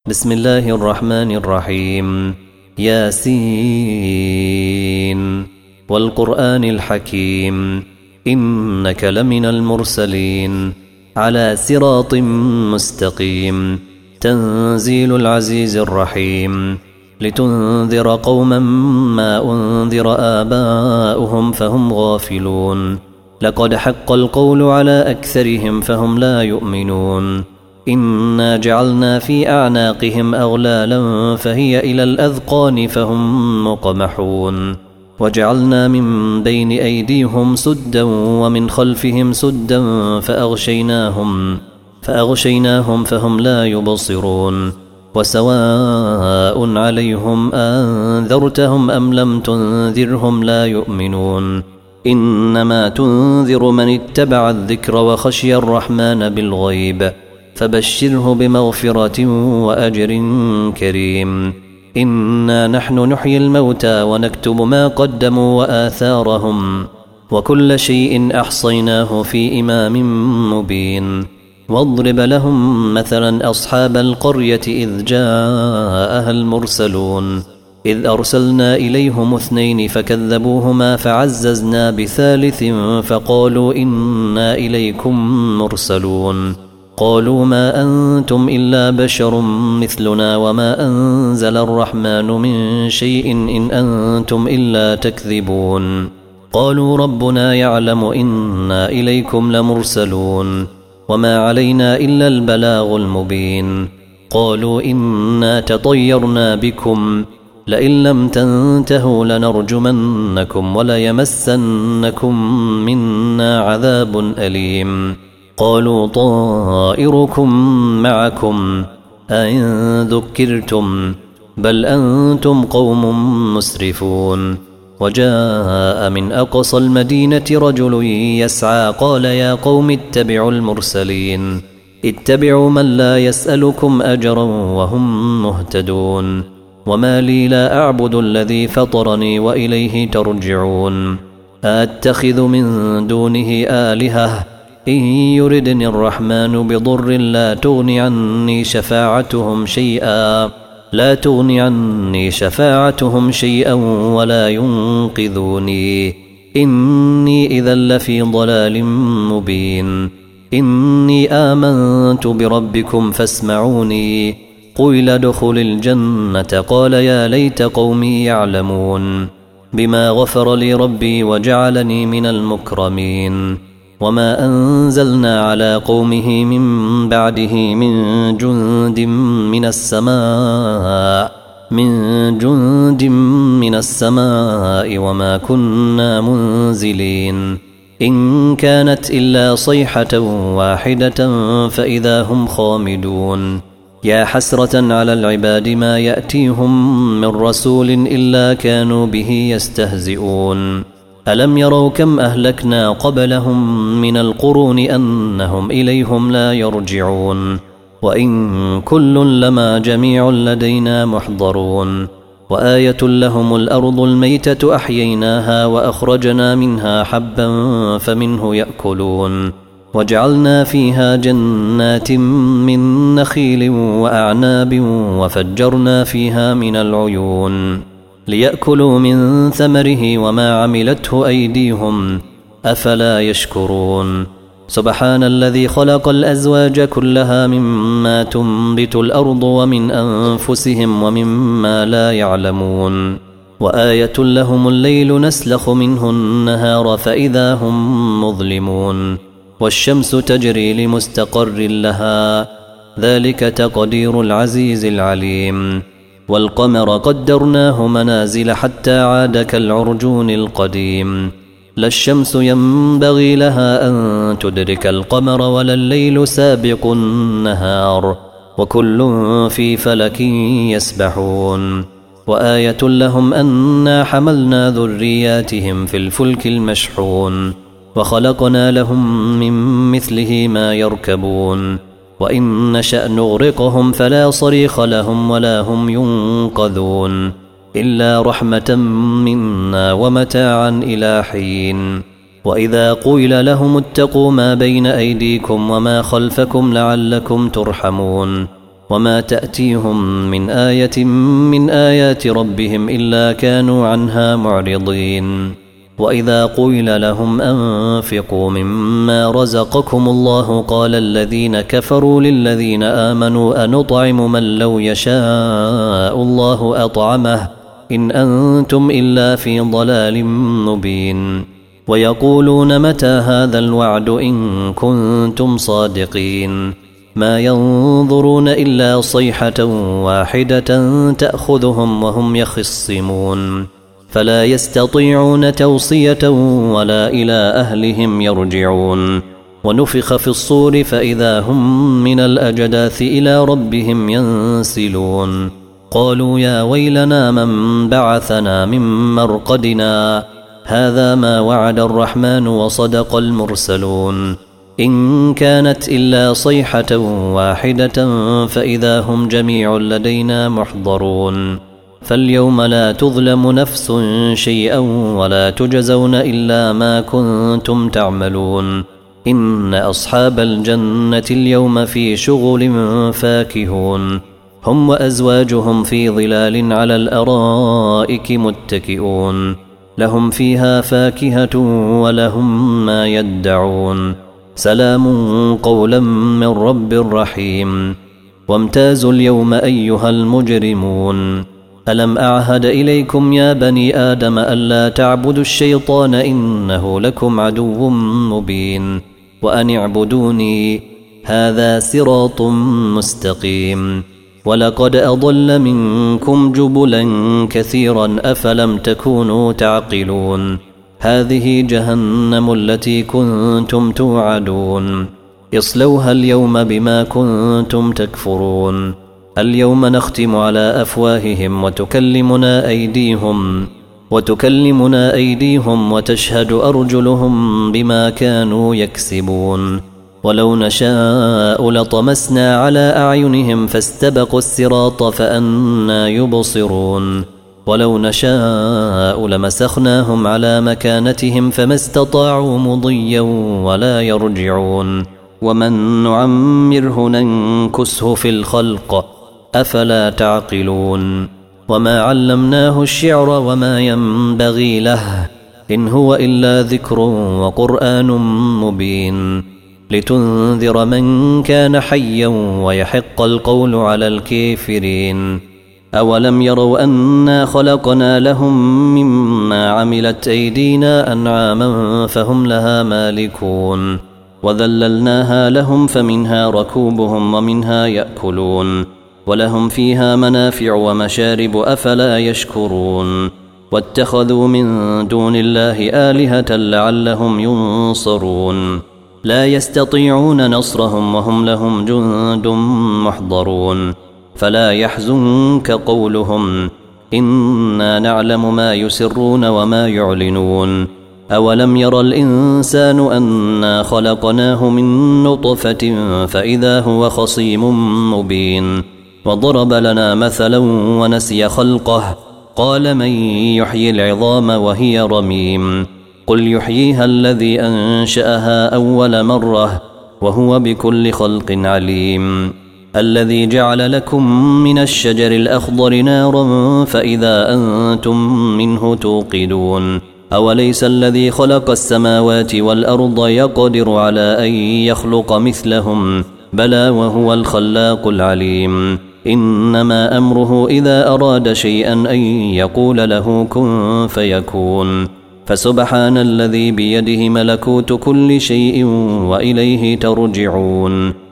بسم الله الرحمن الرحيم. ياسين والقرآن الحكيم إنك لمن المرسلين على صراط مستقيم. تنزيل العزيز الرحيم لتنذر قوما ما أنذر آباؤهم فهم غافلون. لقد حق القول على أكثرهم فهم لا يؤمنون. إنا جعلنا في أعناقهم أغلالا فهي إلى الأذقان فهم مقمحون. وجعلنا من بين أيديهم سدا ومن خلفهم سدا فأغشيناهم فهم لا يبصرون. وسواء عليهم أنذرتهم أم لم تنذرهم لا يؤمنون. إنما تنذر من اتبع الذكر وخشي الرحمن بالغيب فبشره بمغفرة وأجر كريم. إنا نحن نحيي الموتى ونكتب ما قدموا وآثارهم وكل شيء أحصيناه في إمام مبين. واضرب لهم مثلا أصحاب القرية إذ جاءها المرسلون إذ أرسلنا إليهم 2 فكذبوهما فعززنا بثالث فقالوا إنا إليكم مرسلون. قالوا ما أنتم إلا بشر مثلنا وما أنزل الرحمن من شيء إن أنتم إلا تكذبون. قالوا ربنا يعلم إنا إليكم لمرسلون وما علينا إلا البلاغ المبين. قالوا إنا تطيرنا بكم لئن لم تنتهوا لنرجمنكم وليمسنكم منا عذاب أليم. قالوا طائركم معكم أئن ذكرتم بل أنتم قوم مسرفون. وجاء من أقصى المدينة رجل يسعى قال يا قوم اتبعوا المرسلين اتبعوا من لا يسألكم أجرا وهم مهتدون. وما لي لا أعبد الذي فطرني وإليه ترجعون. أتخذ من دونه آلهة إن يردني الرحمن بضر لا تغني عني شفاعتهم شيئا ولا ينقذوني. إني إذا لفي ضلال مبين. إني آمنت بربكم فاسمعوني. قيل ادخل الجنة قال يا ليت قومي يعلمون بما غفر لي ربي وجعلني من المكرمين. وما أنزلنا على قومه من بعده من جند من السماء وما كنا منزلين. إن كانت إلا صيحة واحدة فإذا هم خامدون. يا حسرة على العباد ما يأتيهم من رسول إلا كانوا به يستهزئون. ألم يروا كم أهلكنا قبلهم من القرون أنهم إليهم لا يرجعون. وإن كل لما جميع لدينا محضرون. وآية لهم الأرض الميتة أحييناها وأخرجنا منها حبا فمنه يأكلون. وجعلنا فيها جنات من نخيل وأعناب وفجرنا فيها من العيون ليأكلوا من ثمره وما عملته أيديهم أفلا يشكرون. سبحان الذي خلق الأزواج كلها مما تنبت الأرض ومن أنفسهم ومما لا يعلمون. وآية لهم الليل نسلخ منه النهار فإذا هم مظلمون. والشمس تجري لمستقر لها ذلك تقدير العزيز العليم. والقمر قدرناه منازل حتى عاد كالعرجون القديم. لا الشمس ينبغي لها أن تدرك القمر ولا الليل سابق النهار وكل في فلك يسبحون. وآية لهم أنا حملنا ذرياتهم في الفلك المشحون وخلقنا لهم من مثله ما يركبون. وإن نشأ نغرقهم فلا صريخ لهم ولا هم ينقذون إلا رحمة منا ومتاعا إلى حين. وإذا قيل لهم اتقوا ما بين أيديكم وما خلفكم لعلكم ترحمون وما تأتيهم من آية من آيات ربهم إلا كانوا عنها معرضين وإذا قيل لهم أنفقوا مما رزقكم الله قال الذين كفروا للذين آمنوا أنطعم من لو يشاء الله أطعمه إن أنتم إلا في ضلال مبين ويقولون متى هذا الوعد إن كنتم صادقين ما ينظرون إلا صيحة واحدة تأخذهم وهم يخصمون فلا يستطيعون توصية ولا إلى أهلهم يرجعون ونفخ في الصور فإذا هم من الأجداث إلى ربهم ينسلون قالوا يا ويلنا من بعثنا من مرقدنا هذا ما وعد الرحمن وصدق المرسلون إن كانت إلا صيحة واحدة فإذا هم جميع لدينا محضرون فاليوم لا تظلم نفس شيئا ولا تجزون إلا ما كنتم تعملون إن أصحاب الجنة اليوم في شغل فاكهون هم وأزواجهم في ظلال على الأرائك متكئون لهم فيها فاكهة ولهم ما يدعون سلام قولا من رب رحيم وامتازوا اليوم أيها المجرمون ألم أعهد إليكم يا بني آدم ألا تعبدوا الشيطان إنه لكم عدو مبين وأن اعبدوني هذا صراط مستقيم ولقد أضل منكم جبلا كثيرا أفلم تكونوا تعقلون هذه جهنم التي كنتم توعدون اصلوها اليوم بما كنتم تكفرون اليوم نختم على أفواههم وتكلمنا أيديهم وتشهد أرجلهم بما كانوا يكسبون ولو نشاء لطمسنا على أعينهم فاستبقوا الصراط فأنى يبصرون ولو نشاء لمسخناهم على مكانتهم فما استطاعوا مضيا ولا يرجعون ومن نعمره ننكسه في الخلق أفلا تعقلون وما علمناه الشعر وما ينبغي له إن هو إلا ذكر وقرآن مبين لتنذر من كان حيا ويحق القول على الكافرين أولم يروا أنا خلقنا لهم مما عملت أيدينا أنعاما فهم لها مالكون وذللناها لهم فمنها ركوبهم ومنها يأكلون ولهم فيها منافع ومشارب أفلا يشكرون واتخذوا من دون الله آلهة لعلهم ينصرون لا يستطيعون نصرهم وهم لهم جند محضرون فلا يحزنك قولهم إنا نعلم ما يسرون وما يعلنون أولم ير الإنسان أنا خلقناه من نطفة فإذا هو خصيم مبين وضرب لنا مثلا ونسي خلقه قال من يحيي العظام وهي رميم قل يحييها الذي أنشأها أول مرة وهو بكل خلق عليم الذي جعل لكم من الشجر الأخضر نارا فإذا أنتم منه توقدون أوليس الذي خلق السماوات والأرض يقدر على أن يخلق مثلهم بلى وهو الخلاق العليم إنما أمره إذا أراد شيئا أن يقول له كن فيكون فسبحان الذي بيده ملكوت كل شيء وإليه ترجعون